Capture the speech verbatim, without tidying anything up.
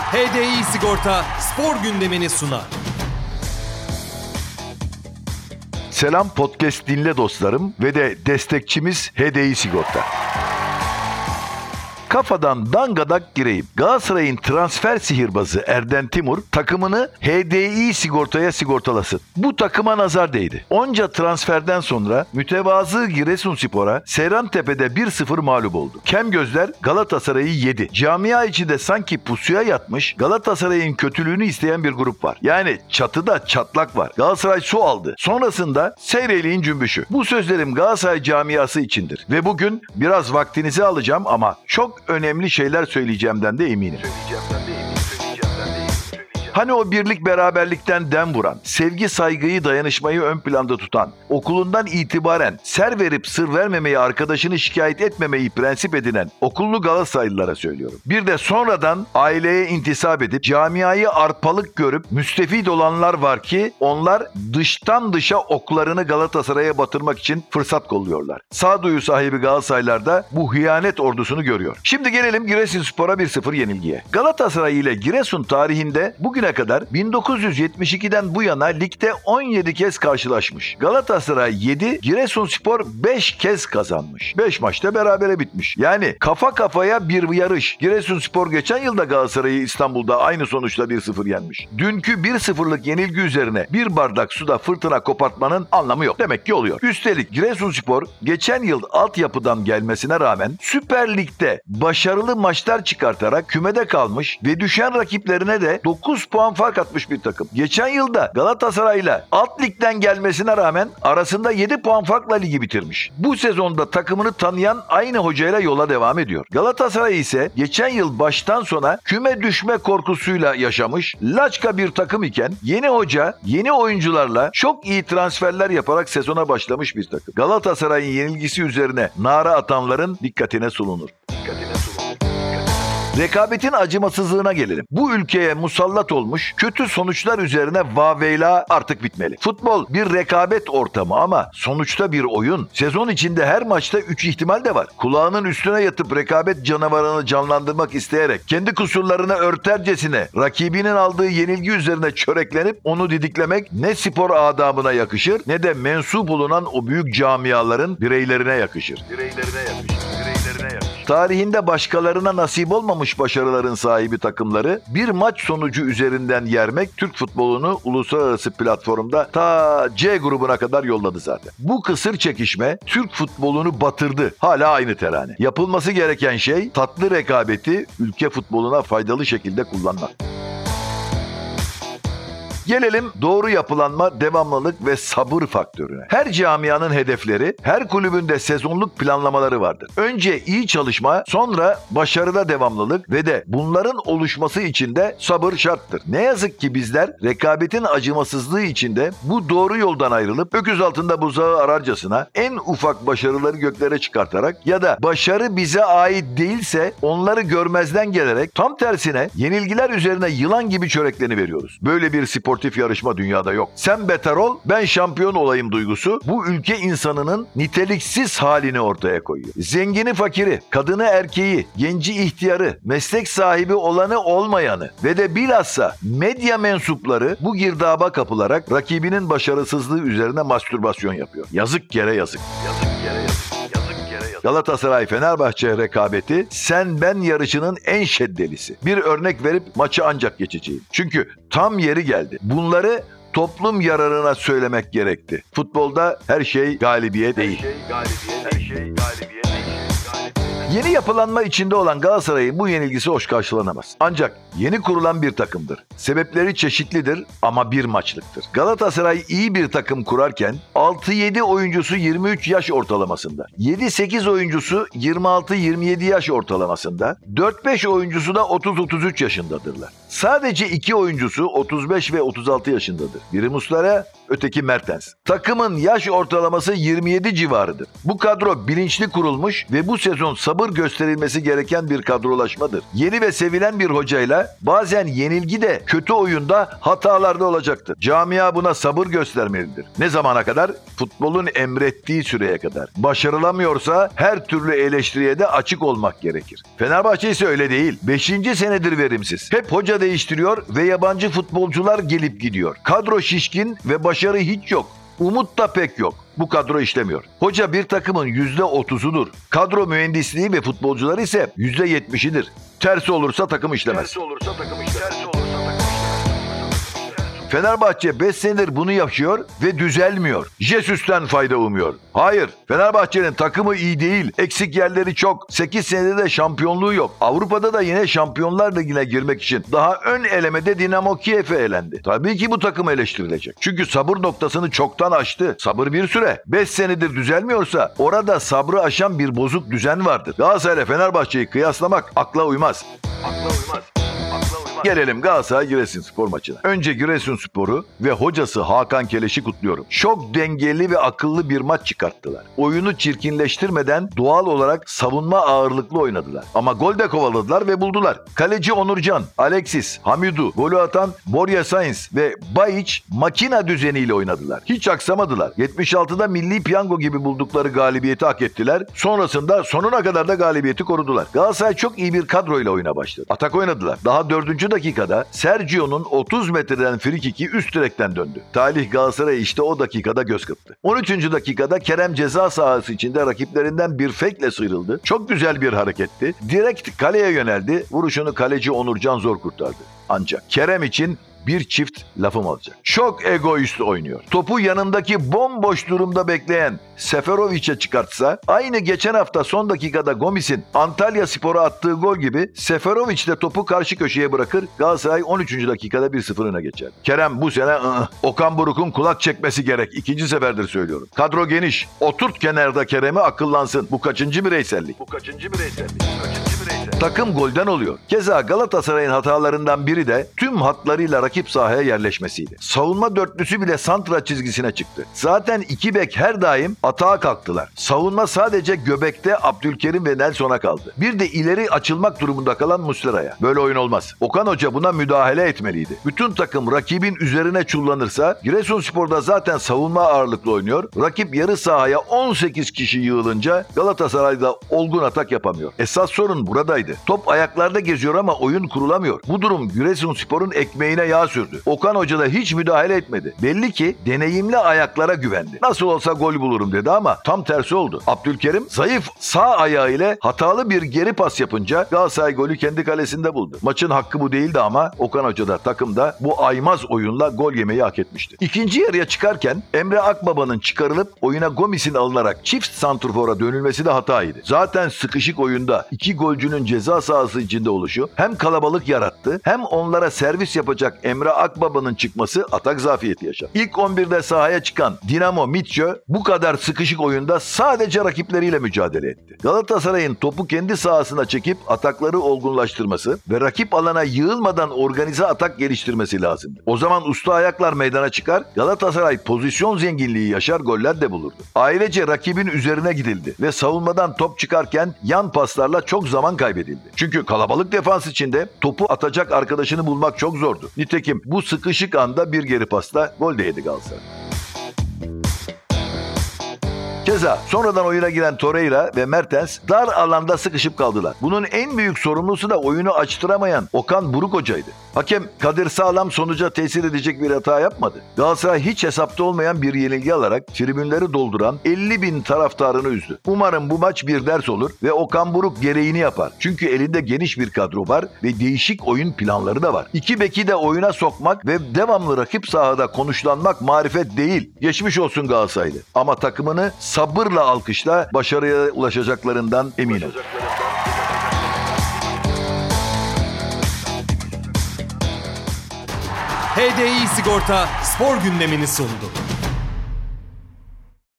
H D I Sigorta spor gündemini sunar. Selam podcast dinle dostlarım ve de destekçimiz H D I Sigorta. Kafadan dangadak gireyim. Galatasaray'ın transfer sihirbazı Erden Timur takımını H D I Sigorta'ya sigortalasın. Bu takıma nazar değdi. Onca transferden sonra mütevazı Giresunspor'a Seyrantepe'de bir sıfır mağlup oldu. Kem gözler Galatasaray'ı yedi. Camia içinde sanki pusuya yatmış Galatasaray'ın kötülüğünü isteyen bir grup var. Yani çatıda çatlak var. Galatasaray su aldı. Sonrasında seyreliğin cümbüşü. Bu sözlerim Galatasaray camiası içindir. Ve bugün biraz vaktinizi alacağım ama çok önemli şeyler söyleyeceğimden de eminim. Söyleyeceğimden de eminim. Hani o birlik beraberlikten dem vuran, sevgi saygıyı dayanışmayı ön planda tutan, okulundan itibaren ser verip sır vermemeyi, arkadaşını şikayet etmemeyi prensip edinen okullu Galatasaraylılara söylüyorum. Bir de sonradan aileye intisap edip camiayı arpalık görüp müstefid olanlar var ki onlar dıştan dışa oklarını Galatasaray'a batırmak için fırsat kolluyorlar. Sağduyu sahibi Galatasaraylılar da bu hıyanet ordusunu görüyor. Şimdi gelelim Giresunspor'a bir sıfır yenilgiye. Galatasaray ile Giresun tarihinde bugün Bugüne kadar bin dokuz yüz yetmiş ikiden bu yana ligde on yedi kez karşılaşmış. Galatasaray yedi, Giresunspor beş kez kazanmış. beş maçta berabere bitmiş. Yani kafa kafaya bir yarış. Giresunspor geçen yılda Galatasaray'ı İstanbul'da aynı sonuçla bir sıfır yenmiş. Dünkü bir sıfırlık yenilgi üzerine bir bardak suda fırtına kopartmanın anlamı yok. Demek ki oluyor. Üstelik Giresunspor geçen yıl altyapıdan gelmesine rağmen Süper Lig'de başarılı maçlar çıkartarak kümede kalmış ve düşen rakiplerine de dokuz puan fark atmış bir takım. Geçen yılda Galatasaray'la alt ligden gelmesine rağmen arasında yedi puan farkla ligi bitirmiş. Bu sezonda takımını tanıyan aynı hocayla yola devam ediyor. Galatasaray ise geçen yıl baştan sona küme düşme korkusuyla yaşamış, laçka bir takım iken yeni hoca, yeni oyuncularla çok iyi transferler yaparak sezona başlamış bir takım. Galatasaray'ın yenilgisi üzerine nara atanların dikkatine sunulur. Dikkatine sunulur. Rekabetin acımasızlığına gelelim. Bu ülkeye musallat olmuş kötü sonuçlar üzerine vaveyla artık bitmeli. Futbol bir rekabet ortamı ama sonuçta bir oyun. Sezon içinde her maçta üç ihtimal de var. Kulağının üstüne yatıp rekabet canavarını canlandırmak isteyerek kendi kusurlarını örtercesine rakibinin aldığı yenilgi üzerine çöreklenip onu didiklemek ne spor adabına yakışır ne de mensup bulunan o büyük camiaların bireylerine yakışır. Bireylerine yakışır. Bireylerine yakışır. Tarihinde başkalarına nasip olmamış başarıların sahibi takımları bir maç sonucu üzerinden yermek Türk futbolunu uluslararası platformda ta C grubuna kadar yolladı zaten. Bu kısır çekişme Türk futbolunu batırdı. Hala aynı terane. Yapılması gereken şey tatlı rekabeti ülke futboluna faydalı şekilde kullanmak. Gelelim doğru yapılanma, devamlılık ve sabır faktörüne. Her camianın hedefleri, her kulübün de sezonluk planlamaları vardır. Önce iyi çalışma, sonra başarıda devamlılık ve de bunların oluşması için de sabır şarttır. Ne yazık ki bizler rekabetin acımasızlığı içinde bu doğru yoldan ayrılıp öküz altında buzağı ararcasına en ufak başarıları göklere çıkartarak ya da başarı bize ait değilse onları görmezden gelerek tam tersine yenilgiler üzerine yılan gibi çörekleniveriyoruz. Böyle bir spor yarışma dünyada yok. Sen beter ol, ben şampiyon olayım duygusu bu ülke insanının niteliksiz halini ortaya koyuyor. Zengini fakiri, kadını erkeği, genci ihtiyarı, meslek sahibi olanı olmayanı ve de bilhassa medya mensupları bu girdaba kapılarak rakibinin başarısızlığı üzerine mastürbasyon yapıyor. Yazık yere yazık. Yazık yere yazık. Galatasaray-Fenerbahçe rekabeti sen ben yarışının en şeddelisi. Bir örnek verip maçı ancak geçeceğim. Çünkü tam yeri geldi. Bunları toplum yararına söylemek gerekti. Futbolda her şey galibiyet değil. Her şey galibiyet, her şey galibiyet. Yeni yapılanma içinde olan Galatasaray'ın bu yenilgisi hoş karşılanamaz. Ancak yeni kurulan bir takımdır. Sebepleri çeşitlidir ama bir maçlıktır. Galatasaray iyi bir takım kurarken altı yedi oyuncusu yirmi üç yaş ortalamasında, yedi sekiz oyuncusu yirmi altı yirmi yedi yaş ortalamasında, dört beş oyuncusu da otuz otuz üç yaşındadırlar. Sadece iki oyuncusu otuz beş ve otuz altı yaşındadır. Biri Muslera, öteki Mertens. Takımın yaş ortalaması yirmi yedi civarıdır. Bu kadro bilinçli kurulmuş ve bu sezon sabır gösterilmesi gereken bir kadrolaşmadır. Yeni ve sevilen bir hocayla bazen yenilgi de kötü oyunda hatalarda olacaktır. Camia buna sabır göstermelidir. Ne zamana kadar? Futbolun emrettiği süreye kadar. Başarılamıyorsa her türlü eleştiriye de açık olmak gerekir. Fenerbahçe ise öyle değil. beşinci senedir verimsiz. Hep hoca Hoca değiştiriyor ve yabancı futbolcular gelip gidiyor. Kadro şişkin ve başarı hiç yok. Umut da pek yok. Bu kadro işlemiyor. Hoca bir takımın yüzde otuzudur. Kadro mühendisliği ve futbolcuları ise yüzde yetmişidir. Tersi olursa takım işlemez. Tersi olursa takım işlemez. Tersi olursa takım işlemez. Fenerbahçe beş senedir bunu yapıyor ve düzelmiyor. Jesus'ten fayda umuyor. Hayır, Fenerbahçe'nin takımı iyi değil. Eksik yerleri çok. sekiz senede de şampiyonluğu yok. Avrupa'da da yine Şampiyonlar Ligi'ne girmek için daha ön elemede Dinamo Kiev'e elendi. Tabii ki bu takım eleştirilecek. Çünkü sabır noktasını çoktan aştı. Sabır bir süre. beş senedir düzelmiyorsa orada sabrı aşan bir bozuk düzen vardır. Galatasaray'la Fenerbahçe'yi kıyaslamak akla uymaz. Akla uymaz. Gelelim Galatasaray Giresunspor maçına. Önce Giresunspor'u ve hocası Hakan Keleş'i kutluyorum. Çok dengeli ve akıllı bir maç çıkarttılar. Oyunu çirkinleştirmeden doğal olarak savunma ağırlıklı oynadılar. Ama gol de kovaladılar ve buldular. Kaleci Onurcan, Alexis, Hamidu, golü atan Borja Sainz ve Bayiç makina düzeniyle oynadılar. Hiç aksamadılar. yetmiş altıda milli piyango gibi buldukları galibiyeti hak ettiler. Sonrasında sonuna kadar da galibiyeti korudular. Galatasaray çok iyi bir kadroyla oyuna başladı. Atak oynadılar. Daha dördüncü dakikada Sergio'nun otuz metreden frikiki üst direkten döndü. Talih Galatasaray işte o dakikada göz kırptı. on üçüncü dakikada Kerem ceza sahası içinde rakiplerinden bir fake'le sıyrıldı. Çok güzel bir hareketti. Direkt kaleye yöneldi. Vuruşunu kaleci Onurcan zor kurtardı. Ancak Kerem için bir çift lafım olacak. Çok egoist oynuyor. Topu yanındaki bomboş durumda bekleyen Seferovic'e çıkartsa, aynı geçen hafta son dakikada Gomis'in Antalyaspor'a attığı gol gibi Seferovic de topu karşı köşeye bırakır, Galatasaray on üçüncü dakikada bir sıfır öne geçer. Kerem bu sene ı-ı, Okan Buruk'un kulak çekmesi gerek. İkinci seferdir söylüyorum. Kadro geniş. Oturt kenarda Kerem'i, akıllansın. Bu kaçıncı bireysellik? Bu kaçıncı bireysellik? Kaçıncı bireysellik? Takım golden oluyor. Keza Galatasaray'ın hatalarından biri de tüm hatlarıyla rakip sahaya yerleşmesiydi. Savunma dörtlüsü bile santra çizgisine çıktı. Zaten iki bek her daim atağa kalktılar. Savunma sadece göbekte Abdülkerim ve Nelson'a kaldı. Bir de ileri açılmak durumunda kalan Muslera'ya. Böyle oyun olmaz. Okan Hoca buna müdahale etmeliydi. Bütün takım rakibin üzerine çullanırsa, Giresunspor'da zaten savunma ağırlıklı oynuyor. Rakip yarı sahaya on sekiz kişi yığılınca Galatasaray'da olgun atak yapamıyor. Esas sorun buradaydı. Top ayaklarda geziyor ama oyun kurulamıyor. Bu durum Giresunspor'un ekmeğine yağ sürdü. Okan Hoca da hiç müdahale etmedi. Belli ki deneyimli ayaklara güvendi. Nasıl olsa gol bulurum dedi ama tam tersi oldu. Abdülkerim zayıf sağ ayağı ile hatalı bir geri pas yapınca Galatasaray golü kendi kalesinde buldu. Maçın hakkı bu değildi ama Okan Hoca da takım da bu aymaz oyunla gol yemeyi hak etmişti. İkinci yarıya çıkarken Emre Akbaba'nın çıkarılıp oyuna Gomis'in alınarak çift santrfora dönülmesi de hataydı. Zaten sıkışık oyunda iki golcünün ceza sahası içinde oluşu hem kalabalık yarattı hem onlara servis yapacak Emre Akbaba'nın çıkması atak zafiyeti yaşadı. İlk on birde sahaya çıkan Dinamo Mitcho bu kadar sıkışık oyunda sadece rakipleriyle mücadele etti. Galatasaray'ın topu kendi sahasına çekip atakları olgunlaştırması ve rakip alana yığılmadan organize atak geliştirmesi lazımdı. O zaman usta ayaklar meydana çıkar, Galatasaray pozisyon zenginliği yaşar, goller de bulurdu. Ailece rakibin üzerine gidildi ve savunmadan top çıkarken yan paslarla çok zaman kaybedildi. Çünkü kalabalık defans içinde topu atacak arkadaşını bulmak çok zordu. Nitekim bu sıkışık anda bir geri pasla gol de yedi Galatasaray. Keza sonradan oyuna giren Torreira ve Mertens dar alanda sıkışıp kaldılar. Bunun en büyük sorumlusu da oyunu açtıramayan Okan Buruk Hoca'ydı. Hakem Kadir Sağlam sonuca tesir edecek bir hata yapmadı. Galatasaray hiç hesapta olmayan bir yenilgi alarak tribünleri dolduran elli bin taraftarını üzdü. Umarım bu maç bir ders olur ve Okan Buruk gereğini yapar. Çünkü elinde geniş bir kadro var ve değişik oyun planları da var. İki beki de oyuna sokmak ve devamlı rakip sahada konuşlanmak marifet değil. Geçmiş olsun Galatasaraylı. Ama takımını sabırla alkışla, başarıya ulaşacaklarından eminim. H D I Sigorta spor gündemini sundu.